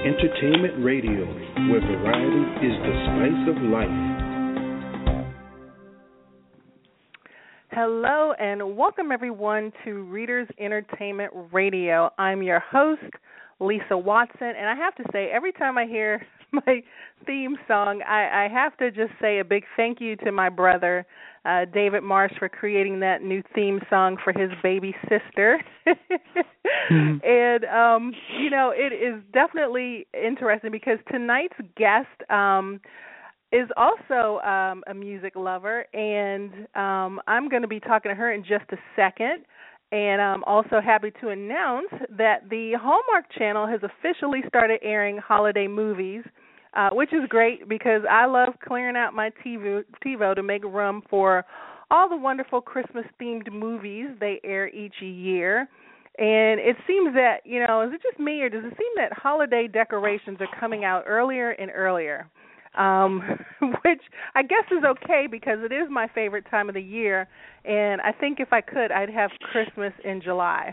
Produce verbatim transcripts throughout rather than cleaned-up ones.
Entertainment Radio, where variety is the spice of life. Hello and welcome everyone to Readers Entertainment Radio. I'm your host, Lisa Watson, and I have to say, every time I hear my theme song, I, I have to just say a big thank you to my brother, uh, David Marsh, for creating that new theme song for his baby sister. mm-hmm. And, um, you know, it is definitely interesting because tonight's guest um, is also um, a music lover, and um, I'm going to be talking to her in just a second. And I'm also happy to announce that the Hallmark Channel has officially started airing holiday movies, uh, which is great because I love clearing out my TiVo to make room for all the wonderful Christmas-themed movies they air each year. And it seems that, you know, is it just me or does it seem that holiday decorations are coming out earlier and earlier? Um, which I guess is okay because it is my favorite time of the year, and I think if I could, I'd have Christmas in July.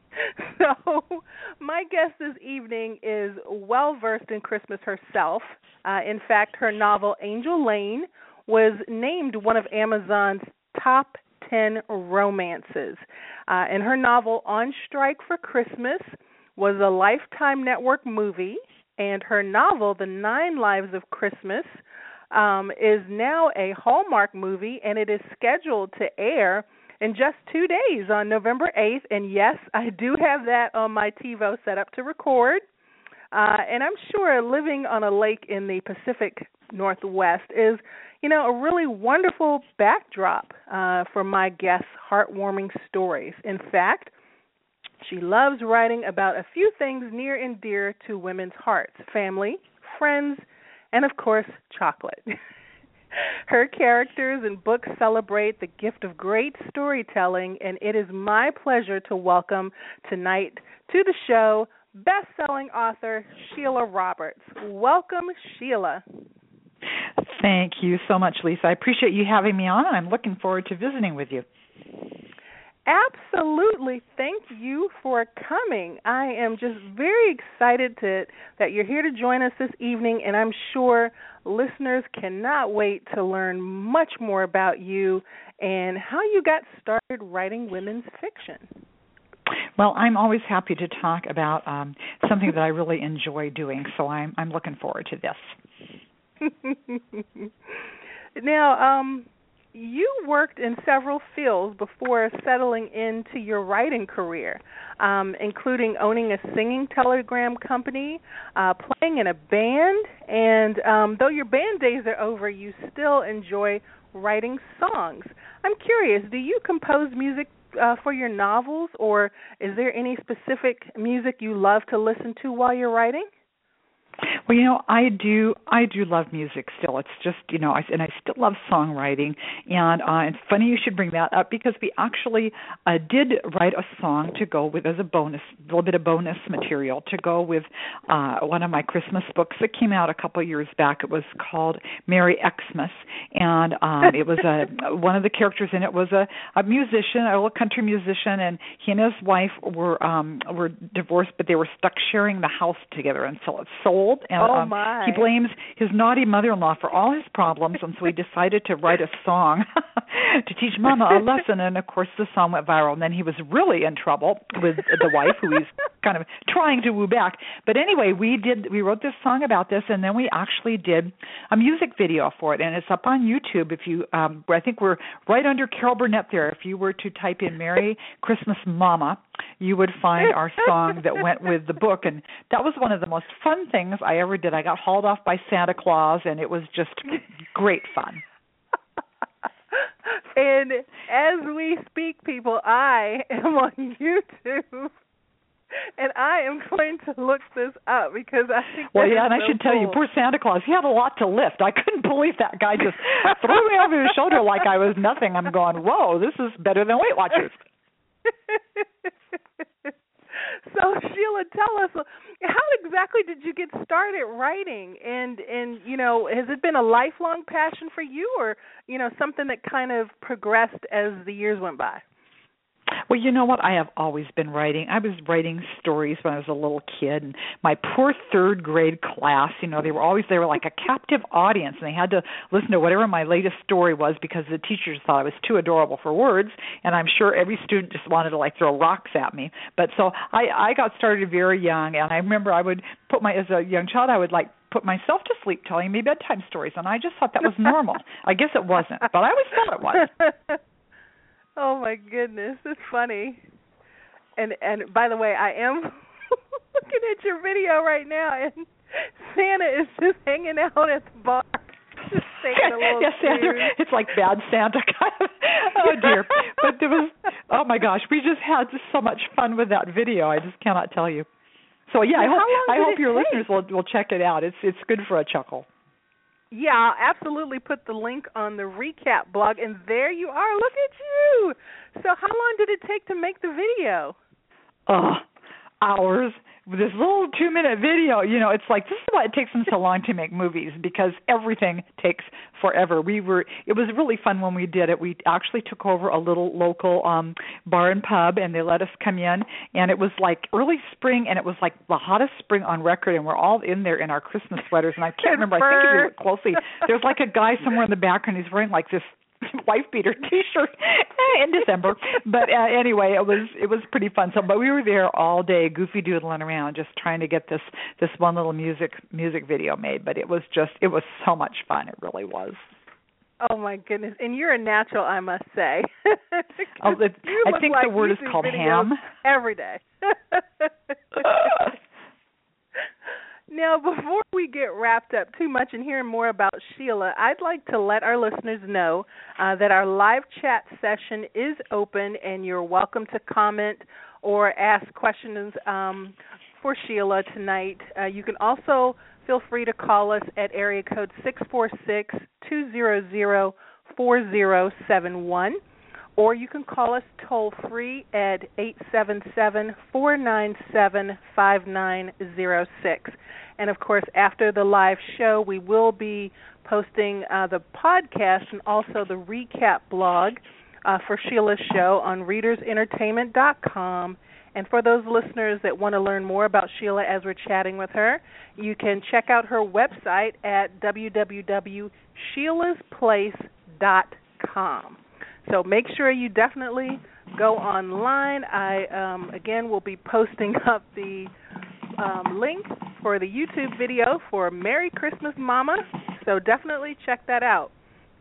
So my guest this evening is well-versed in Christmas herself. Uh, in fact, her novel, Angel Lane, was named one of Amazon's top ten romances. Uh, and her novel, On Strike for Christmas, was a Lifetime Network movie. And her novel, The Nine Lives of Christmas, um, is now a Hallmark movie, and it is scheduled to air in just two days on November eighth. And yes, I do have that on my TiVo set up to record. Uh, and I'm sure living on a lake in the Pacific Northwest is, you know, a really wonderful backdrop uh, for my guest's heartwarming stories. In fact, she loves writing about a few things near and dear to women's hearts: family, friends, and, of course, chocolate. Her characters and books celebrate the gift of great storytelling, and it is my pleasure to welcome tonight to the show best-selling author Sheila Roberts. Welcome, Sheila. Thank you so much, Lisa. I appreciate you having me on, and I'm looking forward to visiting with you. Absolutely. Thank you for coming. I am just very excited to, that you're here to join us this evening, and I'm sure listeners cannot wait to learn much more about you and how you got started writing women's fiction. Well, I'm always happy to talk about um, something that I really enjoy doing, so I'm I'm looking forward to this. Now, um, you worked in several fields before settling into your writing career, um, including owning a singing telegram company, uh, playing in a band, and um, though your band days are over, you still enjoy writing songs. I'm curious, do you compose music uh, for your novels, or is there any specific music you love to listen to while you're writing? Well, you know, I do. I do love music still. It's just, you know, I, and I still love songwriting. And uh, it's funny you should bring that up because we actually uh, did write a song to go with as a bonus, a little bit of bonus material to go with uh, one of my Christmas books that came out a couple of years back. It was called Merry Xmas, and um, it was a one of the characters in it was a, a musician, a little country musician, and he and his wife were um, were divorced, but they were stuck sharing the house together until it sold. And oh um, my. he blames his naughty mother-in-law for all his problems, and so he decided to write a song to teach Mama a lesson. And, of course, the song went viral. And then he was really in trouble with the wife, who he's kind of trying to woo back. But anyway, we did. We wrote this song about this, and then we actually did a music video for it. And it's up on YouTube. If you, um, I think we're right under Carol Burnett there. If you were to type in Merry Christmas Mama, you would find our song that went with the book. And that was one of the most fun things I ever did. I got hauled off by Santa Claus, and it was just great fun. And as we speak, people, I am on YouTube, and I am going to look this up because I think well, that yeah, and so I should cool. tell you, poor Santa Claus, he had a lot to lift. I couldn't believe that guy just threw me over his shoulder like I was nothing. I'm going, whoa, this is better than Weight Watchers. So Sheila, tell us, how exactly did you get started writing? And, and you know, has it been a lifelong passion for you, or, you know, something that kind of progressed as the years went by? Well, you know what? I have always been writing. I was writing stories when I was a little kid, and my poor third grade class, you know, they were always, they were like a captive audience, and they had to listen to whatever my latest story was because the teachers thought I was too adorable for words, and I'm sure every student just wanted to, like, throw rocks at me. But so I, I got started very young, and I remember I would put my, as a young child, I would, like, put myself to sleep telling me bedtime stories, and I just thought that was normal. I guess it wasn't, but I always thought it was. Oh my goodness, it's funny. And and by the way, I am looking at your video right now, and Santa is just hanging out at the bar, just taking a little yes, Santa. It's like bad Santa kind of. Oh dear, but there was. Oh my gosh, we just had just so much fun with that video. I just cannot tell you. So yeah, I hope I hope your take? listeners will will check it out. It's it's good for a chuckle. Yeah, I'll absolutely put the link on the recap blog, and there you are. Look at you. So how long did it take to make the video? Oh, hours. This little two-minute video, you know, it's like, this is why it takes them so long to make movies, because everything takes forever. We were, it was really fun when we did it. We actually took over a little local um, bar and pub, and they let us come in, and it was like early spring, and it was like the hottest spring on record, and we're all in there in our Christmas sweaters, and I can't remember, I think if you look closely, there's like a guy somewhere in the background, he's wearing like this wife beater T-shirt in December, but uh, anyway, it was it was pretty fun. So, but we were there all day, goofy doodling around, just trying to get this this one little music music video made. But it was just it was so much fun. It really was. Oh my goodness! And you're a natural, I must say. oh, it, I think like the word is called ham. Every day. Now, before we get wrapped up too much and hear more about Sheila, I'd like to let our listeners know uh, that our live chat session is open, and you're welcome to comment or ask questions um, for Sheila tonight. Uh, you can also feel free to call us at area code six four six, two zero zero, four zero seven one. Or you can call us toll-free at eight seven seven, four nine seven, five nine zero six. And, of course, after the live show, we will be posting uh, the podcast and also the recap blog uh, for Sheila's show on readers entertainment dot com. And for those listeners that want to learn more about Sheila as we're chatting with her, you can check out her website at w w w dot sheilas place dot com. So make sure you definitely go online. I, um, again, will be posting up the um, link for the YouTube video for Merry Christmas, Mama. So definitely check that out.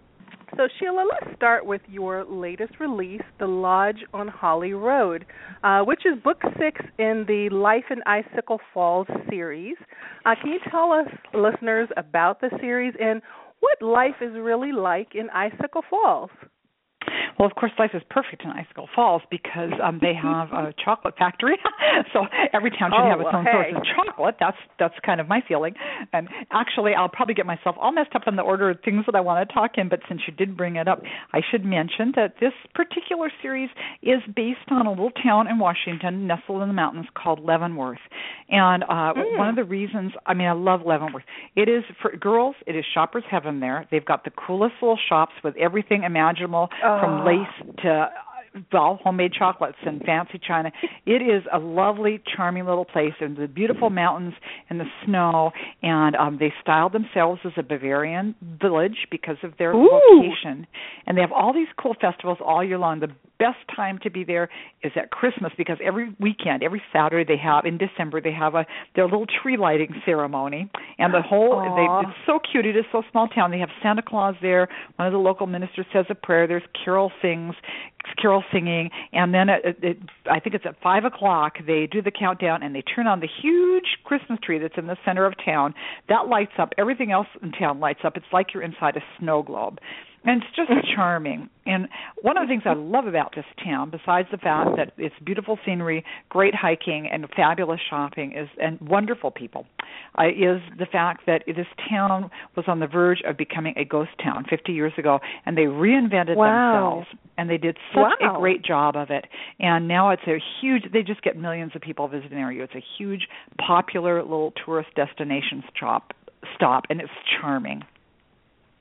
So, Sheila, let's start with your latest release, The Lodge on Holly Road, uh, which is book six in the Life in Icicle Falls series. Uh, can you tell us, listeners, about the series and what life is really like in Icicle Falls? Well, of course, life is perfect in Icicle Falls because um, they have a chocolate factory. So every town should oh, have its well, own hey. source of chocolate. That's that's kind of my feeling. And actually, I'll probably get myself all messed up on the order of things that I want to talk in, but since you did bring it up, I should mention that this particular series is based on a little town in Washington nestled in the mountains called Leavenworth. And uh, mm. one of the reasons, I mean, I love Leavenworth. It is, for girls, it is shopper's heaven there. They've got the coolest little shops with everything imaginable, oh. from lace to well, homemade chocolates and fancy china. It is a lovely, charming little place, and the beautiful mountains and the snow, and um, they styled themselves as a Bavarian village because of their Ooh. location. And they have all these cool festivals all year long. The best time to be there is at Christmas because every weekend, every Saturday they have, in December, they have a their little tree lighting ceremony. And the whole, they, it's so cute. It is so small town. They have Santa Claus there. One of the local ministers says a prayer. There's carol sings, carol singing, and then it, it, I think it's at five o'clock they do the countdown and they turn on the huge Christmas tree that's in the center of town. That lights up. Everything else in town lights up. It's like you're inside a snow globe. And it's just charming. And one of the things I love about this town, besides the fact that it's beautiful scenery, great hiking, and fabulous shopping, is and wonderful people, uh, is the fact that this town was on the verge of becoming a ghost town fifty years ago, and they reinvented wow. themselves, and they did such wow. a great job of it. And now it's a huge, they just get millions of people visiting the area. It's a huge, popular little tourist destination stop, stop and it's charming.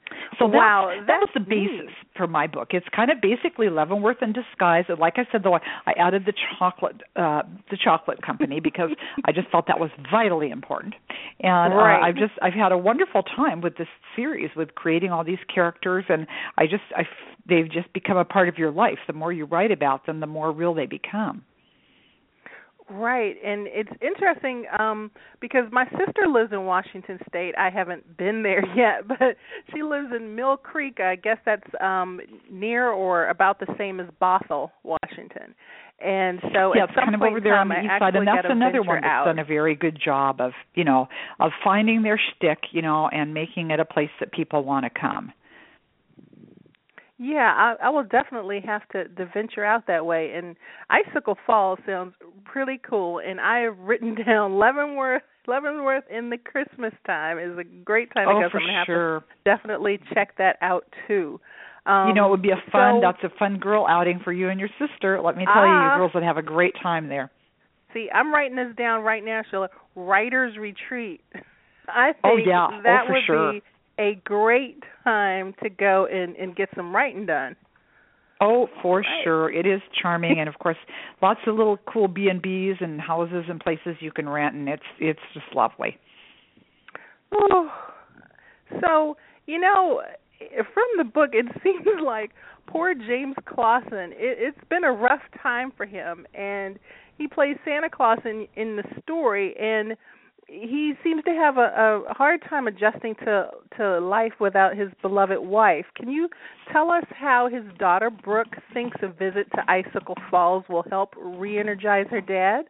So that, wow, that was that's the basis neat. for my book. It's kind of basically Leavenworth in disguise. Like I said, though, I, I added the chocolate, uh, the chocolate company because I just felt that was vitally important. And right. uh, I've just I've had a wonderful time with this series, with creating all these characters, and I just I they've just become a part of your life. The more you write about them, the more real they become. Right, and it's interesting um, because my sister lives in Washington State. I haven't been there yet, but she lives in Mill Creek. I guess that's um, near or about the same as Bothell, Washington. And so yeah, at it's some kind of point over in there time, on the I east side, and that's another one that's out. done a very good job of, you know, of finding their shtick, you know, and making it a place that people want to come. Yeah, I, I will definitely have to, to venture out that way. And Icicle Falls sounds pretty cool. And I have written down Leavenworth, Leavenworth in the Christmas time is a great time oh, to go. for So I'm gonna sure. have to definitely check that out too. Um, you know, it would be a fun. So, that's a fun girl outing for you and your sister. Let me tell ah, you, you girls would have a great time there. See, I'm writing this down right now, Sheila. Writers Retreat. I think oh yeah, that oh, for would sure. be a great time to go and, and get some writing done. Oh, for right. sure. It is charming, and of course, lots of little cool B and B's and houses and places you can rent, and it's it's just lovely. Oh, so you know, from the book, it seems like poor James Clausen. It, it's been a rough time for him, and he plays Santa Claus in in the story, and he seems to have a, a hard time adjusting to, to life without his beloved wife. Can you tell us how his daughter, Brooke, thinks a visit to Icicle Falls will help re-energize her dad?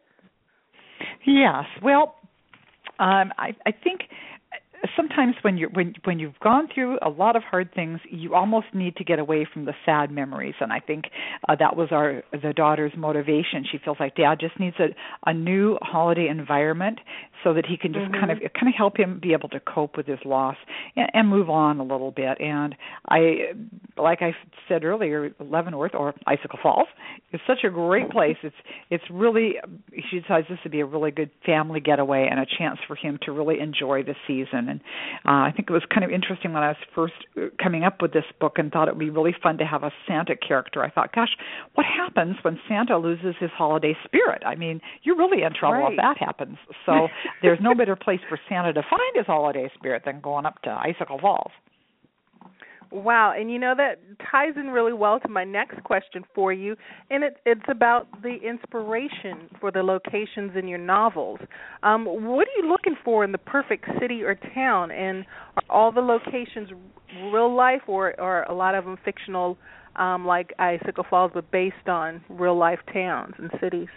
Yes. Well, um, I, I think sometimes when you're when when you've gone through a lot of hard things, you almost need to get away from the sad memories. And I think uh, that was our the daughter's motivation. She feels like Dad just needs a, a new holiday environment so that he can just mm-hmm. kind of kind of help him be able to cope with his loss and, and move on a little bit. And I, like I said earlier, Leavenworth or Icicle Falls is such a great place. It's it's really she decides this to be a really good family getaway and a chance for him to really enjoy the season. And uh, I think it was kind of interesting when I was first coming up with this book and thought it would be really fun to have a Santa character. I thought, gosh, what happens when Santa loses his holiday spirit? I mean, you're really in trouble right. if that happens. So there's no better place for Santa to find his holiday spirit than going up to Icicle Falls. Wow, and you know that ties in really well to my next question for you, and it, it's about the inspiration for the locations in your novels. Um, what are you looking for in the perfect city or town, and are all the locations real life, or, or are a lot of them fictional, um, like Icicle Falls, but based on real life towns and cities?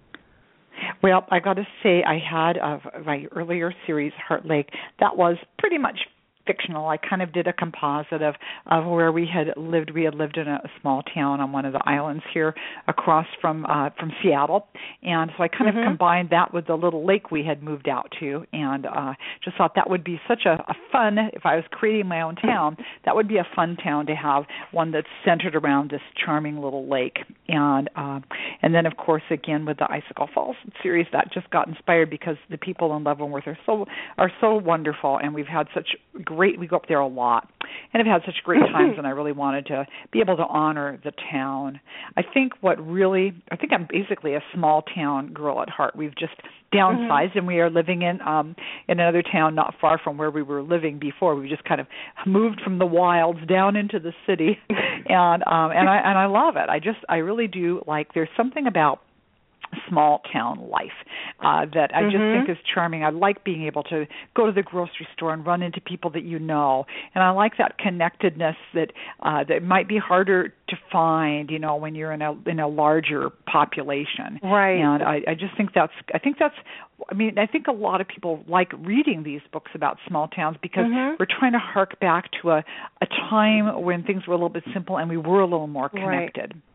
Well, I got to say, I had uh, my earlier series, Heart Lake, that was pretty much fictional. I kind of did a composite of, of where we had lived. We had lived in a small town on one of the islands here across from uh, from Seattle, and so I kind mm-hmm. of combined that with the little lake we had moved out to, and uh, just thought that would be such a, a fun, if I was creating my own town, that would be a fun town to have, one that's centered around this charming little lake. And uh, and then, of course, again, with the Icicle Falls series, that just got inspired because the people in Leavenworth are so are so wonderful, and we've had such great, we go up there a lot, and have had such great times, and I really wanted to be able to honor the town. I think what really, I think I'm basically a small town girl at heart. We've just downsized, mm-hmm. and we are living in um, in another town not far from where we were living before. We just kind of moved from the wilds down into the city, and um, and I and I love it. I just, I really do like, there's something about small town life uh, that I just mm-hmm. think is charming. I like being able to go to the grocery store and run into people that you know, and I like that connectedness that uh, that might be harder to find, you know, when you're in a in a larger population. Right. And I, I just think that's I think that's I mean I think a lot of people like reading these books about small towns because mm-hmm. we're trying to hark back to a a time when things were a little bit simple and we were a little more connected. Right.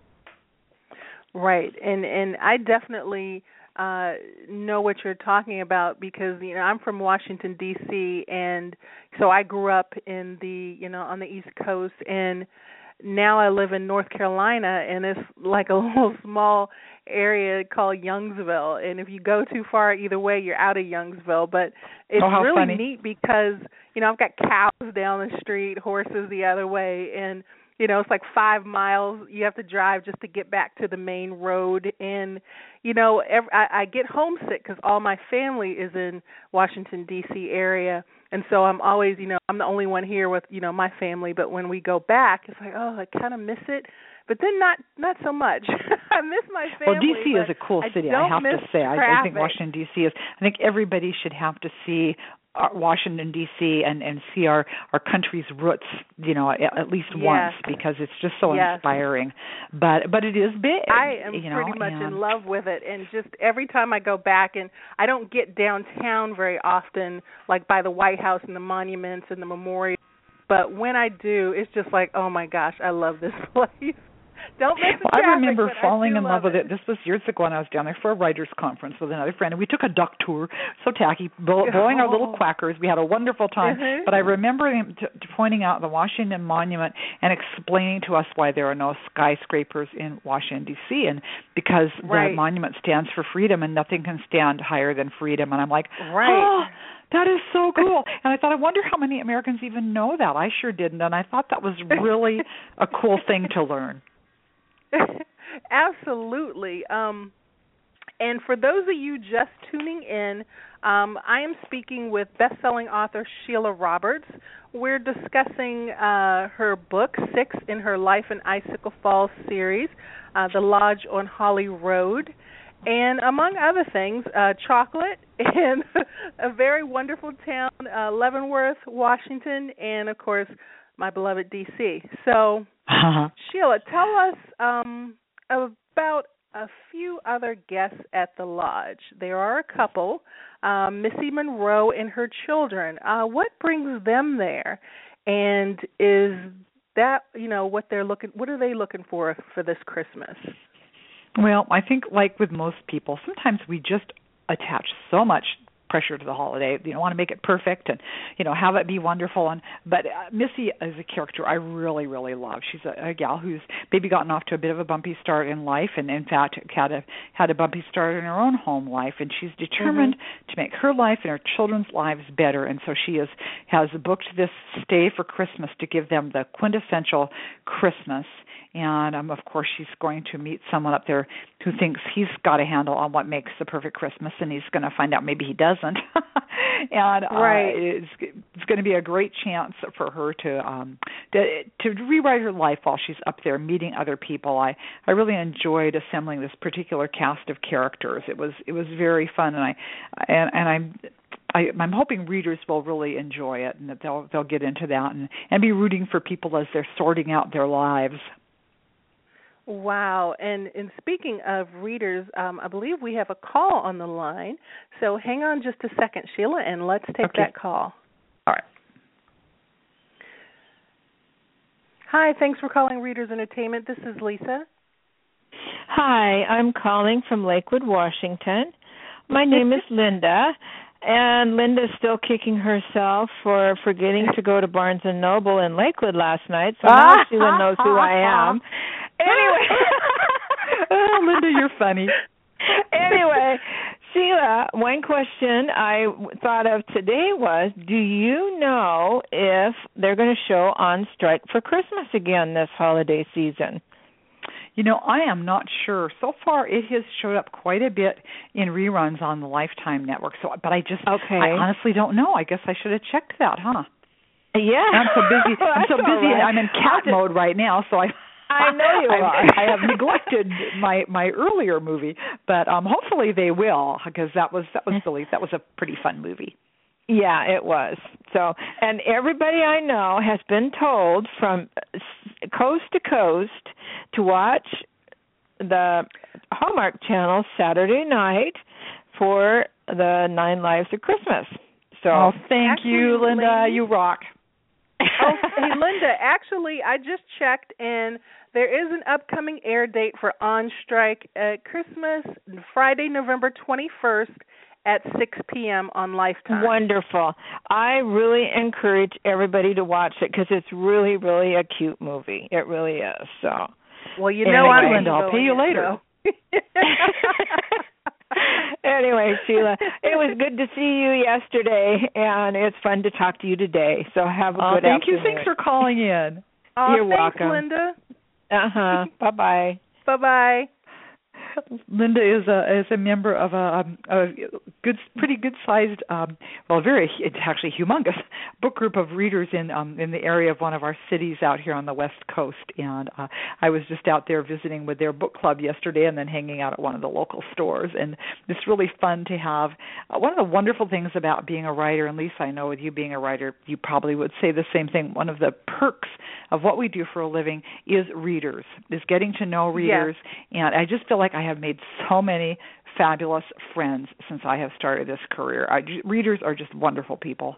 Right, and and I definitely uh, know what you're talking about because you know I'm from Washington D C and so I grew up in the you know on the East Coast, and now I live in North Carolina, and it's like a little small area called Youngsville. And if you go too far either way, you're out of Youngsville. But it's oh, how really funny. neat because, you know, I've got cows down the street, horses the other way, and, you know, it's like five miles you have to drive just to get back to the main road. And, you know, every, I, I get homesick because all my family is in Washington, D C area. And so I'm always, you know, I'm the only one here with, you know, my family. But when we go back, it's like, oh, I kind of miss it. But then not not so much. I miss my family. Well, D C is a cool city, I, I have to say. I, I think Washington, D C is. I think everybody should have to see uh, Washington, D C and, and see our, our country's roots, you know, at, at least yes. once, because it's just so yes. inspiring. But but it is big. I am you know, pretty much and... in love with it. And just every time I go back, and I don't get downtown very often, like by the White House and the monuments and the memorial. But when I do, it's just like, oh, my gosh, I love this place. Don't miss the well, traffic, I remember falling I in love it. with it. This was years ago when I was down there for a writers' conference with another friend, and we took a duck tour, so tacky, blowing oh. our little quackers. We had a wonderful time. Mm-hmm. But I remember him t- t- pointing out the Washington Monument and explaining to us why there are no skyscrapers in Washington, D C, and because right. the monument stands for freedom, and nothing can stand higher than freedom. And I'm like, right. oh, that is so cool. And I thought, I wonder how many Americans even know that. I sure didn't, and I thought that was really a cool thing to learn. Absolutely. Um, and for those of you just tuning in, um, I am speaking with best-selling author Sheila Roberts. We're discussing uh, her book, Six in her Life in Icicle Falls series, uh, The Lodge on Holly Road, and among other things, uh, chocolate and a very wonderful town, uh, Leavenworth, Washington, and, of course, my beloved D C. So, uh-huh. Sheila, tell us um, about a few other guests at the lodge. There are a couple, um, Missy Monroe and her children. Uh, what brings them there, and is that, you know, what they're looking? What are they looking for for this Christmas? Well, I think, like with most people, sometimes we just attach so much pressure to the holiday. You know, want to make it perfect and, you know, have it be wonderful. And but uh, Missy is a character I really, really love. She's a, a gal who's maybe gotten off to a bit of a bumpy start in life, and in fact had a had a bumpy start in her own home life. And she's determined mm-hmm. to make her life and her children's lives better. And so she is has booked this stay for Christmas to give them the quintessential Christmas. And, um, of course, she's going to meet someone up there who thinks he's got a handle on what makes the perfect Christmas, and he's going to find out maybe he doesn't. and uh, right. it's, it's going to be a great chance for her to, um, to to rewrite her life while she's up there meeting other people. I, I really enjoyed assembling this particular cast of characters. It was it was very fun, and I and, and I'm. I, I'm hoping readers will really enjoy it, and that they'll they'll get into that and, and be rooting for people as they're sorting out their lives. Wow. And, and speaking of readers, um, I believe we have a call on the line. So hang on just a second, Sheila, and let's take okay. that call. All right. Hi, thanks for calling Readers Entertainment. This is Lisa. Hi, I'm calling from Lakewood, Washington. My name is Linda. And Linda's still kicking herself for forgetting to go to Barnes and Noble in Lakewood last night, so now Sheila knows who I am. Anyway. Oh, Linda, you're funny. Anyway, Sheila, one question I thought of today was, do you know if they're going to show On Strike for Christmas again this holiday season? You know, I am not sure. So far, it has showed up quite a bit in reruns on the Lifetime Network. So, but I just, okay. I honestly don't know. I guess I should have checked that, huh? Yeah. I'm so busy. I'm so busy. Right. I'm in cat just, mode right now, so I. I know you I, are. I have neglected my, my earlier movie, but um, hopefully they will, because that was that was really that was a pretty fun movie. Yeah, it was. So, and everybody I know has been told from coast to coast to watch the Hallmark Channel Saturday night for the Nine Lives of Christmas. So, oh, thank actually, you, Linda. ladies, you rock. Oh, hey, Linda, actually, I just checked, and there is an upcoming air date for On Strike at Christmas, Friday, November twenty-first at six p.m. on Lifetime. Wonderful. I really encourage everybody to watch it because it's really, really a cute movie. It really is. So. Well, you know, anyway, I'm Linda, I'll pay you later. So. Anyway, Sheila, it was good to see you yesterday, and it's fun to talk to you today. So have a uh, good thank afternoon. you. Thanks for calling in. Oh, You're thanks, welcome. Linda. Uh-huh. Bye-bye. Bye-bye. Linda is a is a member of a, a good, pretty good sized, um, well, very it's actually humongous book group of readers in um, in the area of one of our cities out here on the West Coast. And uh, I was just out there visiting with their book club yesterday, and then hanging out at one of the local stores. And it's really fun to have. Uh, one of the wonderful things about being a writer, and Lisa, I know with you being a writer, you probably would say the same thing. One of the perks of what we do for a living is readers, is getting to know readers, yes. And I just feel like I have made so many fabulous friends since I have started this career. I, readers are just wonderful people.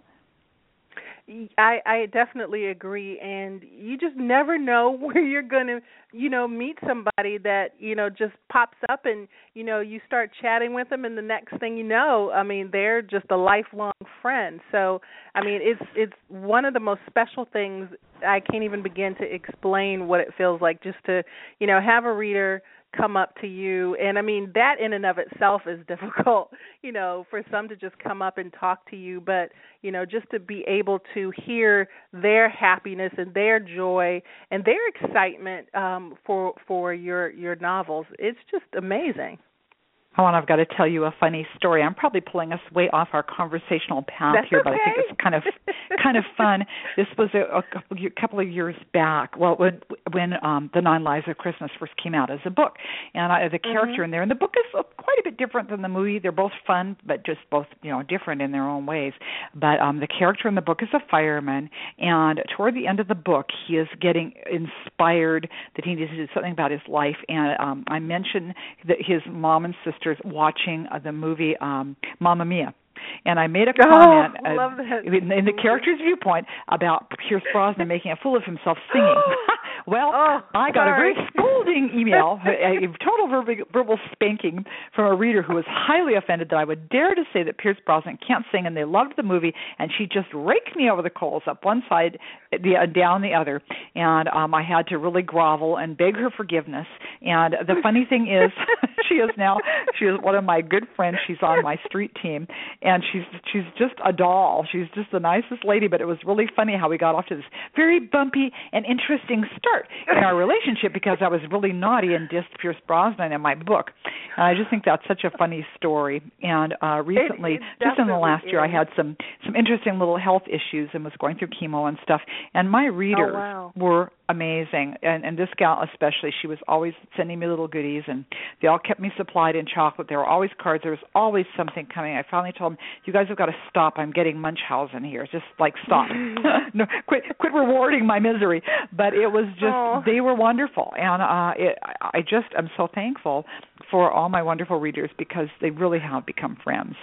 I, I definitely agree, and you just never know where you're going to, you know, meet somebody that, you know, just pops up and, you know, you start chatting with them, and the next thing you know, I mean, they're just a lifelong friend. So, I mean, it's it's one of the most special things. I can't even begin to explain what it feels like just to, you know, have a reader come up to you. And, I mean, that in and of itself is difficult, you know, for some to just come up and talk to you. But, you know, just to be able to hear their happiness and their joy and their excitement um, for for your, your novels, it's just amazing. Oh, and I've got to tell you a funny story. I'm probably pulling us way off our conversational path That's here, okay. but I think it's kind of kind of fun. This was a, a couple, a couple of years back. Well, when when um, The Nine Lives of Christmas first came out as a book, and I, the character mm-hmm. in there, and the book is quite a bit different than the movie. They're both fun, but just both you know different in their own ways. But um, the character in the book is a fireman, and toward the end of the book, he is getting inspired that he needs to do something about his life. And um, I mentioned that his mom and sister watching uh, the movie um, Mamma Mia. And I made a comment oh, love uh, that. in, in the character's viewpoint about Pierce Brosnan making a fool of himself singing. Well, oh, I got sorry. a very scolding email, a, a total verbal, verbal spanking from a reader who was highly offended that I would dare to say that Pierce Brosnan can't sing, and they loved the movie, and she just raked me over the coals up one side, the, uh, down the other, and um, I had to really grovel and beg her forgiveness. And the funny thing is, she is now she is one of my good friends. She's on my street team, and she's she's just a doll. She's just the nicest lady. But it was really funny how we got off to this very bumpy and interesting start in our relationship because I was really naughty and dissed Pierce Brosnan in my book. And I just think that's such a funny story. And uh, recently, it, it just in the last is. year, I had some some interesting little health issues and was going through chemo and stuff. And my readers oh, wow. were amazing, and, and this gal especially, she was always sending me little goodies, and they all kept me supplied in chocolate. There were always cards. There was always something coming. I finally told them, you guys have got to stop. I'm getting Munchausen here. Just, like, stop. no, quit quit rewarding my misery. But it was just, oh. they were wonderful, and uh, it, I just am so thankful for all my wonderful readers because they really have become friends.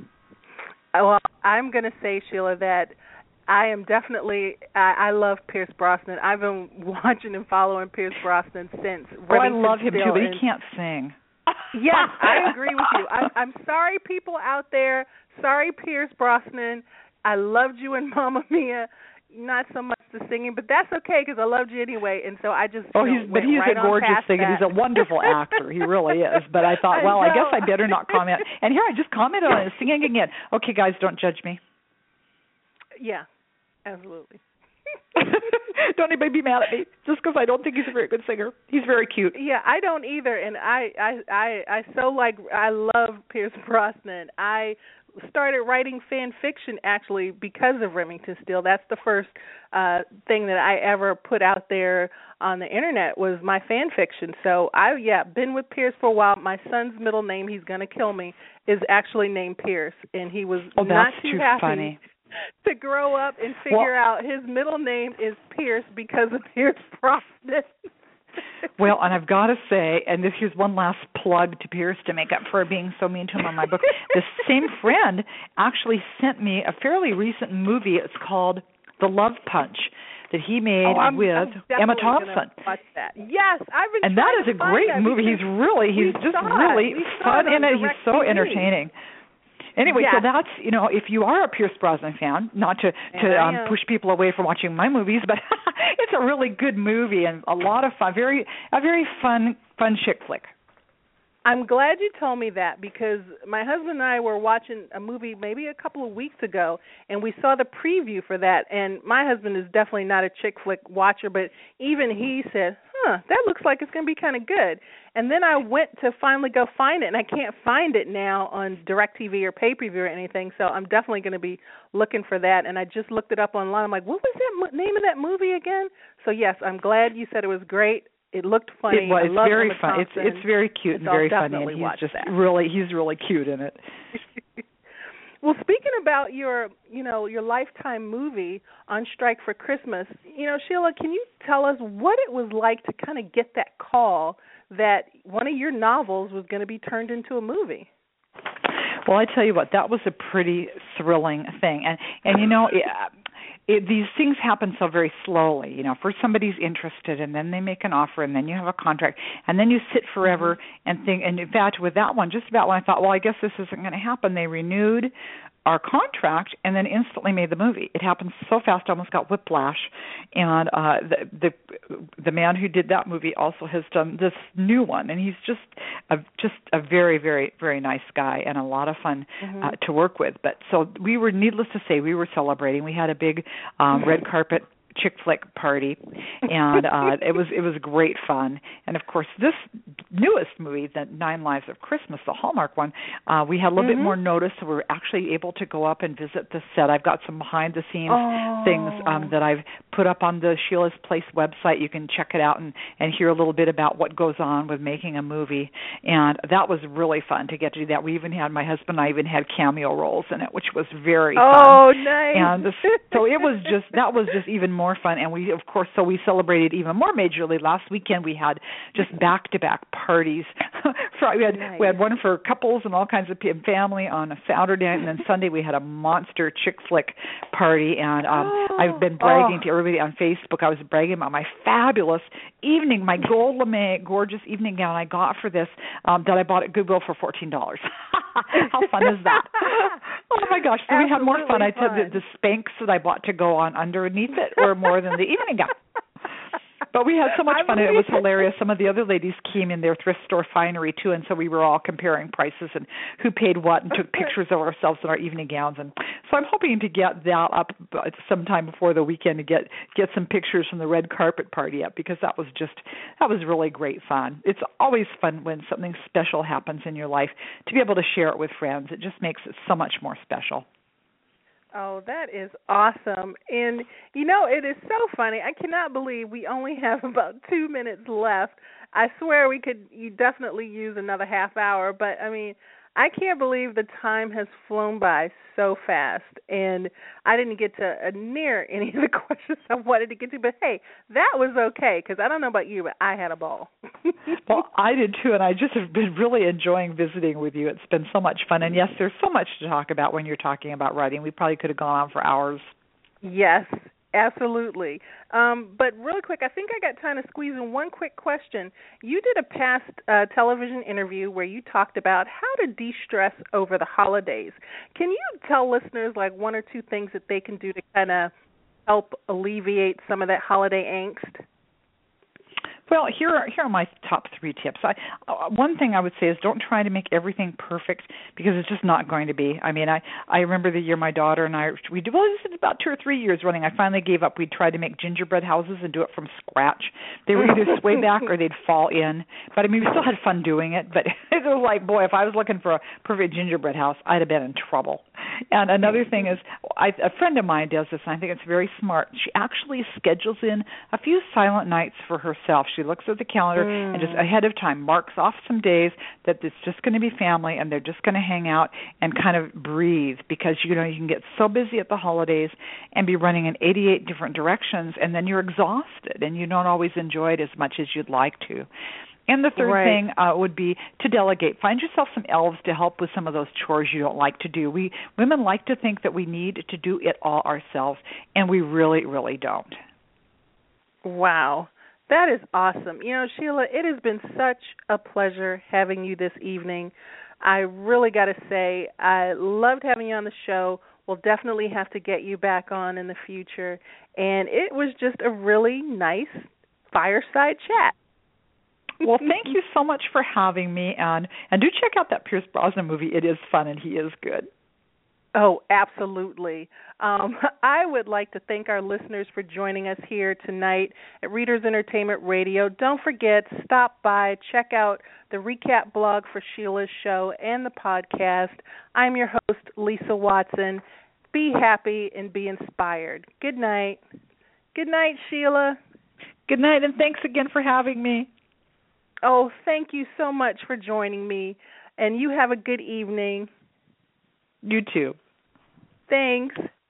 Well, I'm going to say, Sheila, that I am definitely, I, I love Pierce Brosnan. I've been watching and following Pierce Brosnan since. Oh, I love him Still, too, but he can't sing. Yes, I agree with you. I, I'm sorry, people out there. Sorry, Pierce Brosnan. I loved you in Mamma Mia. Not so much the singing, but that's okay because I loved you anyway, and so I just oh, you know, he's but he's right a gorgeous singer. That. He's a wonderful actor. He really is. But I thought, well, I, I guess I better not comment. And here I just commented on his singing again. Okay, guys, don't judge me. Yeah, absolutely. Don't anybody be mad at me just because I don't think he's a very good singer. He's very cute. Yeah, I don't either, and I, I, I, I so like I love Pierce Brosnan. I started writing fan fiction actually because of Remington Steele. That's the first uh, thing that I ever put out there on the internet was my fan fiction. So I, yeah, been with Pierce for a while. My son's middle name, he's gonna kill me, is actually named Pierce, and he was oh, not that's too too happy. Funny. To grow up and figure well, out his middle name is Pierce because of Pierce Brosnan. Well, and I've got to say, and this here's one last plug to Pierce to make up for being so mean to him on my book. This same friend actually sent me a fairly recent movie. It's called The Love Punch that he made oh, I'm, with I'm Emma Thompson. Watch that. Yes, I've been. And that is a great movie. He's really, he's just really we fun in it. He's so T V. entertaining. Anyway, yes. so that's, you know, if you are a Pierce Brosnan fan, not to, to um, push people away from watching my movies, but it's a really good movie and a lot of fun, very a very fun, fun chick flick. I'm glad you told me that because my husband and I were watching a movie maybe a couple of weeks ago, and we saw the preview for that. And my husband is definitely not a chick flick watcher, but even he said, huh, that looks like it's going to be kind of good. And then I went to finally go find it, and I can't find it now on DirecTV or pay-per-view or anything, so I'm definitely going to be looking for that. And I just looked it up online. I'm like, what was that name of that movie again? So, yes, I'm glad you said it was great. It looked funny. It was I love very Emma fun. It's it's very cute and so very I'll funny, and he's just that. really he's really cute in it. Well, speaking about your you know your Lifetime movie On Strike for Christmas, you know Sheila, can you tell us what it was like to kind of get that call that one of your novels was going to be turned into a movie? Well, I tell you what, that was a pretty thrilling thing, and and you know. It, It, these things happen so very slowly. You know, first somebody's interested, and then they make an offer, and then you have a contract, and then you sit forever mm-hmm. and think. And in fact, with that one, just about when I thought, well, I guess this isn't going to happen, they renewed our contract and then instantly made the movie. It happened so fast, I almost got whiplash. And uh, the, the the man who did that movie also has done this new one, and he's just a, just a very, very, very nice guy and a lot of fun mm-hmm. uh, to work with. But so we were, needless to say, we were celebrating. We had a big um, red carpet chick flick party, and uh, it was it was great fun. And of course, this newest movie, the Nine Lives of Christmas, the Hallmark one, uh, we had a little mm-hmm. bit more notice, so we were actually able to go up and visit the set. I've got some behind the scenes oh. things um, that I've put up on the Sheila's Place website. You can check it out and, and hear a little bit about what goes on with making a movie. And that was really fun to get to do that. We even had, my husband and I even had cameo roles in it, which was very oh, fun. Oh, nice. And the, so it was just, that was just even more fun. And we, of course, so we celebrated even more majorly. Last weekend we had just back-to-back parties. we had nice. we had one for couples and all kinds of people, family on a Saturday, and then Sunday we had a monster chick flick party. And um, oh, I've been bragging oh. to everybody on Facebook. I was bragging about my fabulous evening, my gold lame, gorgeous evening gown I got for this um, that I bought at Goodwill for fourteen dollars. How fun is that? Oh my gosh! So Absolutely we had more fun. I said fun. the, the Spanx that I bought to go on underneath it were more than the evening gown. But we had so much fun, and it was hilarious. Some of the other ladies came in their thrift store finery, too, and so we were all comparing prices and who paid what and took pictures of ourselves in our evening gowns. And so I'm hoping to get that up sometime before the weekend to get, get some pictures from the red carpet party up, because that was just, that was really great fun. It's always fun when something special happens in your life to be able to share it with friends. It just makes it so much more special. Oh, that is awesome. And, you know, it is so funny. I cannot believe we only have about two minutes left. I swear we could you definitely use another half hour. But, I mean, I can't believe the time has flown by so fast. And I didn't get to uh, near any of the questions I wanted to get to. But, hey, that was okay, because I don't know about you, but I had a ball. Well, I did, too, and I just have been really enjoying visiting with you. It's been so much fun. And, yes, there's so much to talk about when you're talking about writing. We probably could have gone on for hours. Yes, absolutely. Um, but really quick, I think I got time to squeeze in one quick question. You did a past uh, television interview where you talked about how to de-stress over the holidays. Can you tell listeners like one or two things that they can do to kind of help alleviate some of that holiday angst? Well, here are here are my top three tips. I, uh, one thing I would say is don't try to make everything perfect, because it's just not going to be. I mean, I, I remember the year my daughter and I, we did, well, this is about two or three years running. I finally gave up. We tried to make gingerbread houses and do it from scratch. They were either sway back or they'd fall in. But, I mean, we still had fun doing it. But it was like, boy, if I was looking for a perfect gingerbread house, I'd have been in trouble. And another thing is, I, a friend of mine does this, and I think it's very smart. She actually schedules in a few silent nights for herself. She looks at the calendar mm. and just ahead of time marks off some days that it's just going to be family, and they're just going to hang out and kind of breathe, because, you know, you can get so busy at the holidays and be running in eighty-eight different directions, and then you're exhausted and you don't always enjoy it as much as you'd like to. And the third right. thing uh, would be to delegate. Find yourself some elves to help with some of those chores you don't like to do. We women like to think that we need to do it all ourselves, and we really, really don't. Wow. That is awesome. You know, Sheila, it has been such a pleasure having you this evening. I really got to say, I loved having you on the show. We'll definitely have to get you back on in the future. And it was just a really nice fireside chat. Well, thank you so much for having me, and and do check out that Pierce Brosnan movie. It is fun, and he is good. Oh, absolutely. Um, I would like to thank our listeners for joining us here tonight at Readers Entertainment Radio. Don't forget, stop by, check out the recap blog for Sheila's show and the podcast. I'm your host, Lisa Watson. Be happy and be inspired. Good night. Good night, Sheila. Good night, and thanks again for having me. Oh, thank you so much for joining me, and you have a good evening. You too. Thanks.